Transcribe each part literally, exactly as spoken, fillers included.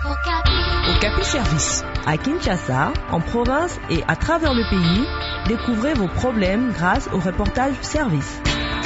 Okapi Service. À Kinshasa, en province et à travers le pays, découvrez vos problèmes grâce au reportage service.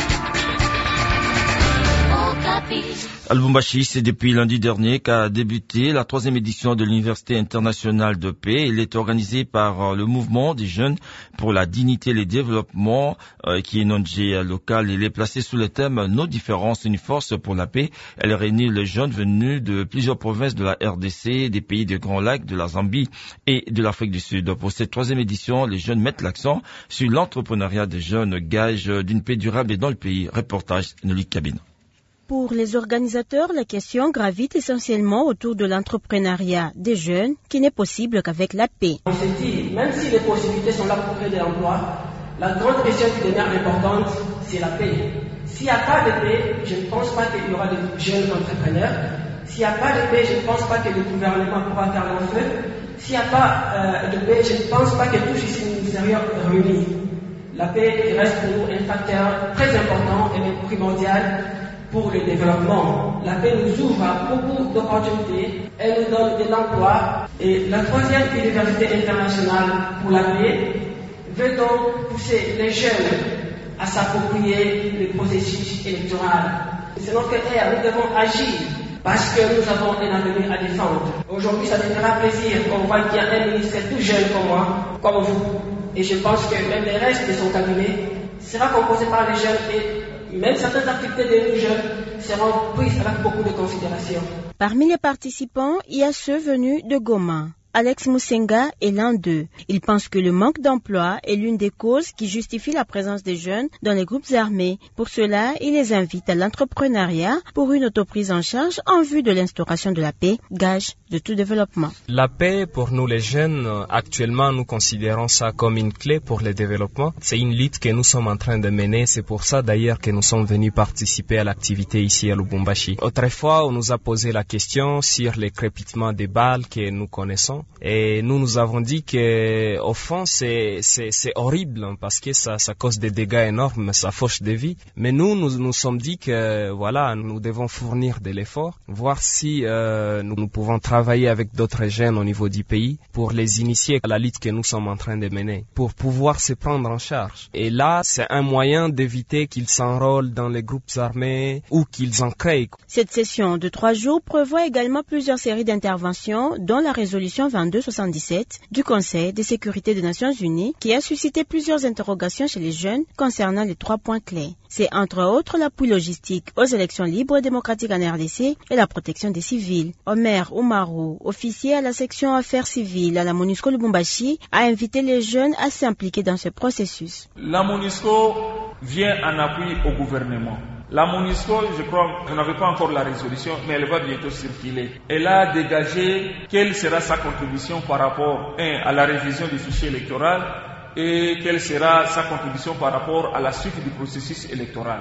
À Lubumbashi, c'est depuis lundi dernier qu'a débuté la troisième édition de l'Université internationale de paix. Elle est organisée par le mouvement des jeunes pour la dignité et le développement, euh, qui est une O N G locale. Elle est placée sous le thème « Nos différences, une force pour la paix ». Elle réunit les jeunes venus de plusieurs provinces de la R D C, des pays des Grands Lacs, de la Zambie et de l'Afrique du Sud. Pour cette troisième édition, les jeunes mettent l'accent sur l'entrepreneuriat des jeunes, gage d'une paix durable dans le pays. Reportage Noli Cabine. Pour les organisateurs, la question gravite essentiellement autour de l'entrepreneuriat des jeunes qui n'est possible qu'avec la paix. On s'est dit, même si les possibilités sont là pour créer de l'emploi, la grande question qui demeure importante, c'est la paix. S'il n'y a pas de paix, je ne pense pas qu'il y aura de jeunes entrepreneurs. S'il n'y a pas de paix, je ne pense pas que le gouvernement pourra faire long feu. S'il n'y a pas euh, de paix, je ne pense pas que tous les ministériels réunis. La paix reste pour nous un facteur très important et même primordial pour le développement. La paix nous ouvre à beaucoup d'opportunités, elle nous donne de l'emploi. Et la troisième université internationale pour la paix veut donc pousser les jeunes à s'approprier le processus électoral. C'est notre ère, nous devons agir parce que nous avons un avenir à défendre. Aujourd'hui, ça nous fera plaisir qu'on voit qu'il y a un ministre tout jeune comme moi, comme vous. Et je pense que même le reste de son cabinet sera composé par les jeunes et même certaines activités de nous jeunes seront prises avec beaucoup de considération. Parmi les participants, il y a ceux venus de Goma. Alex Musenga est l'un d'eux. Il pense que le manque d'emploi est l'une des causes qui justifie la présence des jeunes dans les groupes armés. Pour cela, il les invite à l'entrepreneuriat pour une autoprise en charge en vue de l'instauration de la paix, gage de tout développement. La paix, pour nous les jeunes, actuellement, nous considérons ça comme une clé pour le développement. C'est une lutte que nous sommes en train de mener. C'est pour ça d'ailleurs que nous sommes venus participer à l'activité ici à Lubumbashi. Autrefois, on nous a posé la question sur les crépitements des balles que nous connaissons. Et nous, nous avons dit que, au fond, c'est, c'est, c'est horrible parce que ça, ça cause des dégâts énormes, ça fauche des vies. Mais nous, nous nous sommes dit que, voilà, nous devons fournir de l'effort, voir si euh, nous, nous pouvons travailler avec d'autres jeunes au niveau du pays pour les initier à la lutte que nous sommes en train de mener, pour pouvoir se prendre en charge. Et là, c'est un moyen d'éviter qu'ils s'enrôlent dans les groupes armés ou qu'ils en créent. Cette session de trois jours prévoit également plusieurs séries d'interventions, dont la résolution vingt-deux soixante-dix-sept du Conseil de sécurité des Nations Unies qui a suscité plusieurs interrogations chez les jeunes concernant les trois points clés. C'est entre autres l'appui logistique aux élections libres et démocratiques en R D C et la protection des civils. Omer Oumarou, officier à la section affaires civiles à la MONUSCO Lubumbashi, a invité les jeunes à s'impliquer dans ce processus. La MONUSCO vient en appui au gouvernement. La MONUSCO, je crois, vous n'avez pas encore la résolution, mais elle va bientôt circuler. Elle a dégagé quelle sera sa contribution par rapport, un, à la révision du fichier électoral et quelle sera sa contribution par rapport à la suite du processus électoral.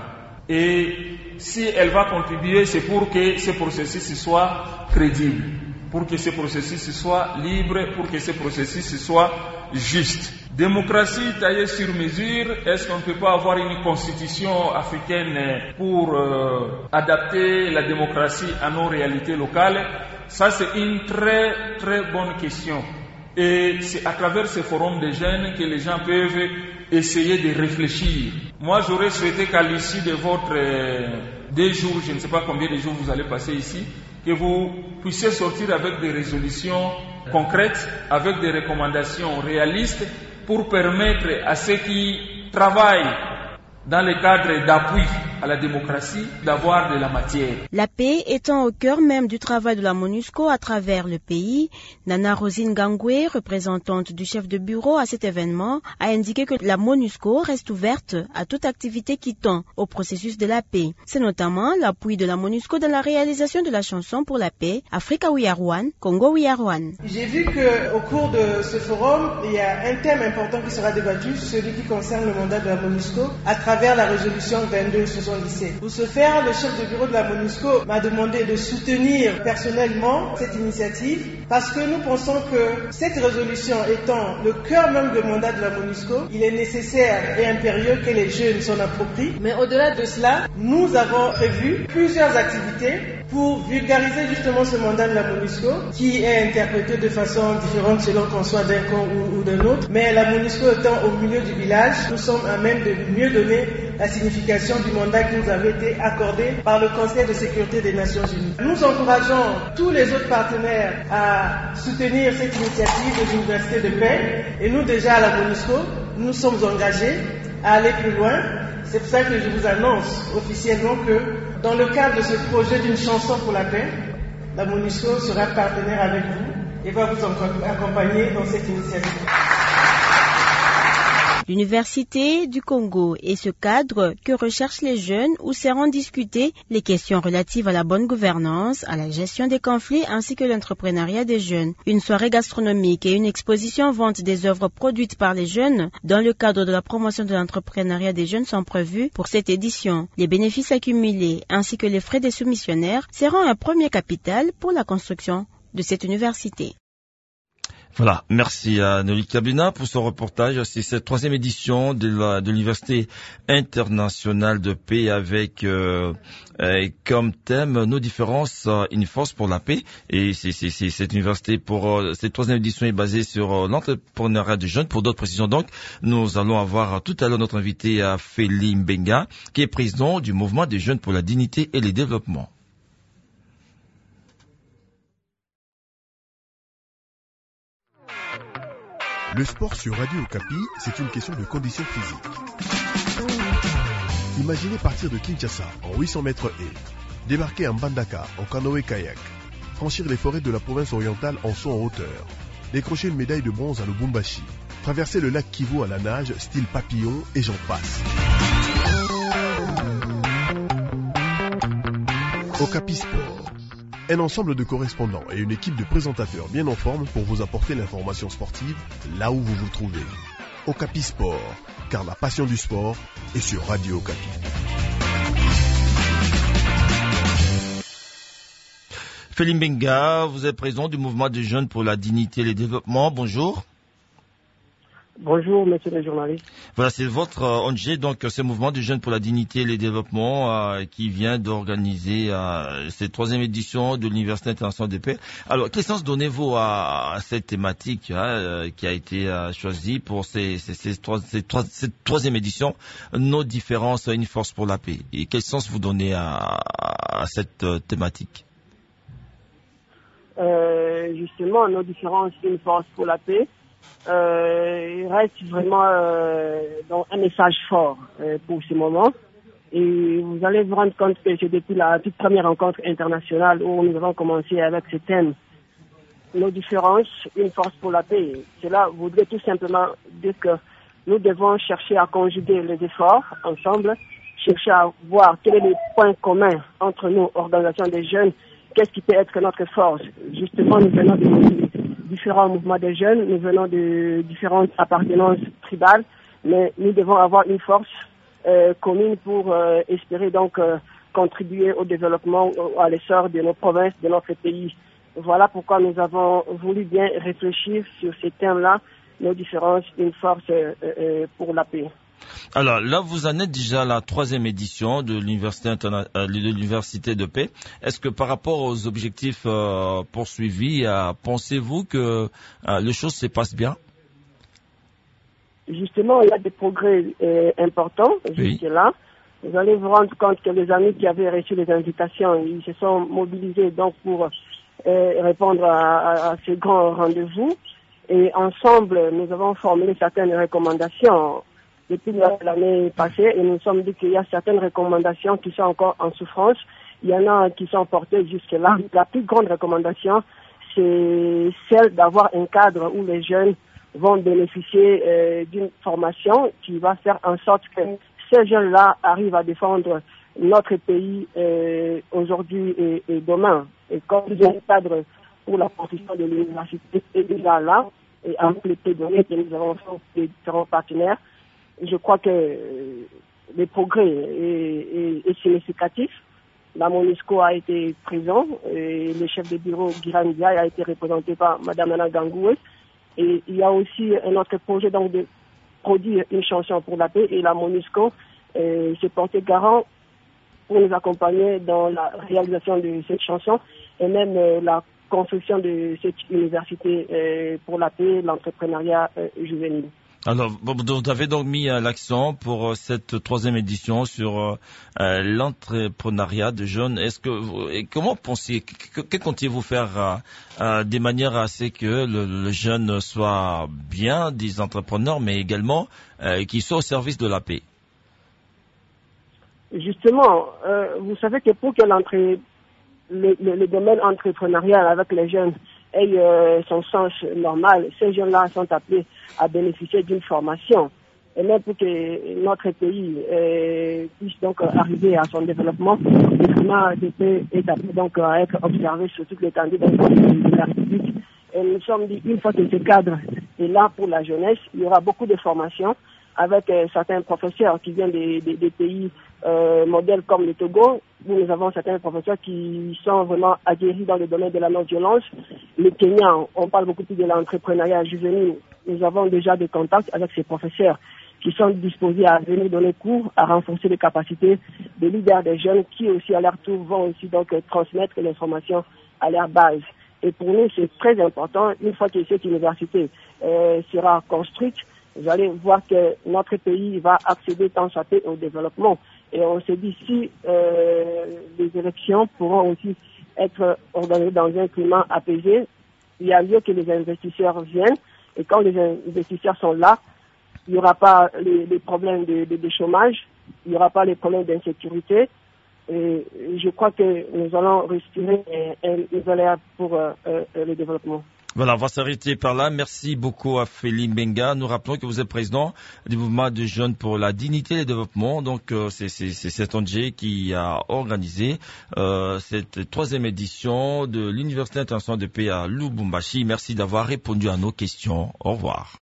Et si elle va contribuer, c'est pour que ce processus soit crédible, pour que ce processus soit libre, pour que ce processus soit juste. Démocratie taillée sur mesure, est-ce qu'on ne peut pas avoir une constitution africaine pour euh, adapter la démocratie à nos réalités locales? Ça, c'est une très très bonne question. Et c'est à travers ce forum des jeunes que les gens peuvent essayer de réfléchir. Moi, j'aurais souhaité qu'à l'issue de votre euh, deux jours, je ne sais pas combien de jours vous allez passer ici, que vous puissiez sortir avec des résolutions concrètes, avec des recommandations réalistes pour permettre à ceux qui travaillent dans le cadre d'appui à la démocratie d'avoir de la matière. La paix étant au cœur même du travail de la MONUSCO à travers le pays, Nana Rosine Gangwe, représentante du chef de bureau à cet événement, a indiqué que la MONUSCO reste ouverte à toute activité qui tend au processus de la paix. C'est notamment l'appui de la MONUSCO dans la réalisation de la chanson pour la paix Africa We Are One, Congo We Are One. J'ai vu qu'au cours de ce forum, il y a un thème important qui sera débattu, celui qui concerne le mandat de la MONUSCO à travers la résolution vingt-deux soixante-dix-sept. Pour ce faire, le chef de bureau de la MONUSCO m'a demandé de soutenir personnellement cette initiative parce que nous pensons que cette résolution étant le cœur même du mandat de la MONUSCO, il est nécessaire et impérieux que les jeunes s'en approprient. Mais au-delà de cela, nous avons prévu plusieurs activités pour vulgariser justement ce mandat de la MONUSCO qui est interprété de façon différente selon qu'on soit d'un camp ou, ou d'un autre. Mais la MONUSCO étant au milieu du village, nous sommes à même de mieux donner la signification du mandat qui nous avait été accordé par le Conseil de sécurité des Nations Unies. Nous encourageons tous les autres partenaires à soutenir cette initiative de l'Université de paix et nous déjà à la MONUSCO, nous sommes engagés à aller plus loin. C'est pour ça que je vous annonce officiellement que dans le cadre de ce projet d'une chanson pour la paix, la MONUSCO sera partenaire avec vous et va vous accompagner dans cette initiative. L'Université du Congo est ce cadre que recherchent les jeunes où seront discutées les questions relatives à la bonne gouvernance, à la gestion des conflits ainsi que l'entrepreneuriat des jeunes. Une soirée gastronomique et une exposition vente des œuvres produites par les jeunes dans le cadre de la promotion de l'entrepreneuriat des jeunes sont prévus pour cette édition. Les bénéfices accumulés ainsi que les frais des soumissionnaires seront un premier capital pour la construction de cette université. Voilà, merci à Nelly Kabina pour ce reportage. C'est cette troisième édition de, la, de l'Université internationale de paix avec euh, euh, comme thème nos différences, euh, une force pour la paix. Et c'est, c'est, c'est cette université pour euh, cette troisième édition est basée sur euh, l'entrepreneuriat des jeunes. Pour d'autres précisions, donc, nous allons avoir euh, tout à l'heure notre invité à Feli Mbenga, qui est président du mouvement des jeunes pour la dignité et le développement. Le sport sur Radio Okapi, c'est une question de conditions physiques. Imaginez partir de Kinshasa en huit cents mètres et débarquer à Mbandaka en canoë-kayak, franchir les forêts de la province orientale en saut en hauteur, décrocher une médaille de bronze à Lubumbashi, traverser le lac Kivu à la nage style papillon et j'en passe. Okapi Sport. Un ensemble de correspondants et une équipe de présentateurs bien en forme pour vous apporter l'information sportive là où vous vous trouvez. Okapi Sport, car la passion du sport est sur Radio Okapi. Feli Mbenga, vous êtes président du mouvement des jeunes pour la dignité et le développement. Bonjour. Bonjour, monsieur le journaliste. Voilà, c'est votre euh, O N G, donc ce mouvement des jeunes pour la dignité et le développement, euh, qui vient d'organiser euh, cette troisième édition de l'Université internationale de paix. Alors, quel sens donnez-vous à, à cette thématique hein, euh, qui a été euh, choisie pour ces, ces, ces trois, ces trois, cette troisième édition, nos différences, une force pour la paix? Et quel sens vous donnez à, à cette euh, thématique? euh, Justement, nos différences, une force pour la paix. Euh, il reste vraiment euh, donc un message fort euh, pour ce moment. Et vous allez vous rendre compte que c'est depuis la toute première rencontre internationale où nous avons commencé avec ce thème, nos différences, une force pour la paix. Cela voudrait tout simplement dire que nous devons chercher à conjuguer les efforts ensemble, chercher à voir quel est le point commun entre nous, organisation des jeunes, qu'est-ce qui peut être notre force. Justement, nous venons de différents mouvements des jeunes, nous venons de différentes appartenances tribales, mais nous devons avoir une force euh, commune pour euh, espérer donc euh, contribuer au développement, à l'essor de nos provinces, de notre pays. Voilà pourquoi nous avons voulu bien réfléchir sur ces thèmes-là, nos différences, une force euh, euh, pour la paix. Alors là, vous en êtes déjà à la troisième édition de l'université, interna- euh, de l'université de paix. Est-ce que par rapport aux objectifs euh, poursuivis, euh, pensez-vous que euh, les choses se passent bien? Justement, il y a des progrès euh, importants jusque-là. Oui. Vous allez vous rendre compte que les amis qui avaient reçu les invitations, ils se sont mobilisés donc pour euh, répondre à, à, à ces grands rendez-vous. Et ensemble, nous avons formulé certaines recommandations depuis l'année passée et nous sommes dit qu'il y a certaines recommandations qui sont encore en souffrance. Il y en a qui sont portées jusque-là. La plus grande recommandation, c'est celle d'avoir un cadre où les jeunes vont bénéficier euh, d'une formation qui va faire en sorte que ces jeunes-là arrivent à défendre notre pays euh, aujourd'hui et, et demain. Et comme le cadre pour la construction de l'université est déjà là, et avec les plaidoyers que nous avons fait avec les différents partenaires, je crois que le progrès est, est, est significatif. La MONUSCO a été présent, et le chef de bureau Guiran Ndiaye a été représenté par Mme Nana Gangoué. Et il y a aussi un autre projet donc de produire une chanson pour la paix et la MONUSCO euh, s'est porté garant pour nous accompagner dans la réalisation de cette chanson et même euh, la construction de cette université euh, pour la paix, l'entrepreneuriat euh, juvénile. Alors, vous avez donc mis euh, l'accent pour euh, cette troisième édition sur euh, euh, l'entrepreneuriat de jeunes. Est-ce que vous, et comment pensez, que, que comptez-vous faire euh, euh, de manière à ce que le, le jeune soit bien des entrepreneurs, mais également euh, qu'il soit au service de la paix? Justement, euh, vous savez que pour que l'entrée Le, le, le domaine entrepreneurial avec les jeunes ait euh, son sens normal, ces jeunes-là sont appelés à bénéficier d'une formation. Et même pour que notre pays euh, puisse donc arriver à son développement, le climat de paix est appelé donc à être observé sur toute l'étendue de la République. Et nous sommes dit, une fois que ce cadre est là pour la jeunesse, il y aura beaucoup de formations avec euh, certains professeurs qui viennent des, des, des pays euh, modèles comme le Togo, où nous avons certains professeurs qui sont vraiment aguerris dans le domaine de la non-violence. Le Kenya, on parle beaucoup plus de l'entrepreneuriat juvénile. Nous avons déjà des contacts avec ces professeurs qui sont disposés à venir donner cours, à renforcer les capacités des leaders des jeunes qui aussi à leur tour vont aussi donc transmettre l'information à leur base. Et pour nous, c'est très important, une fois que cette université euh, sera construite, vous allez voir que notre pays va accéder tant soit peu au développement. Et on se dit si euh, les élections pourront aussi être organisées dans un climat apaisé, il y a lieu que les investisseurs viennent. Et quand les investisseurs sont là, il n'y aura pas les, les problèmes de, de, de chômage, il n'y aura pas les problèmes d'insécurité. Et je crois que nous allons respirer une nouvelle ère pour euh, euh, le développement. Voilà, on va s'arrêter par là. Merci beaucoup à Félix Mbenga. Nous rappelons que vous êtes président du mouvement de jeunes pour la dignité et le développement. Donc, euh, c'est, c'est, c'est cet O N G qui a organisé euh, cette troisième édition de l'Université internationale de paix à Lubumbashi. Merci d'avoir répondu à nos questions. Au revoir.